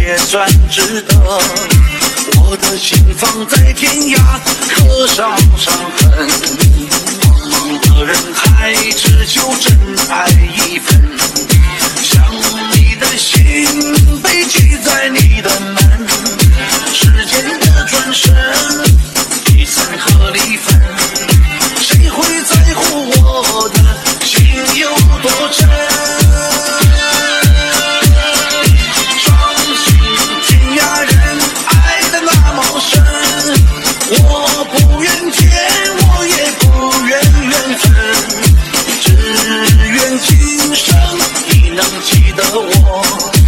也算值得。我的心放在天涯，刻上伤痕。茫茫的人海，只求真爱一份。想你的心被记在你的门，时间的转身，离散和离分，谁会在乎我的心有多真？伤心天涯人，爱的那么深，我不愿见，我也不愿缘分，只愿今生你能记得我。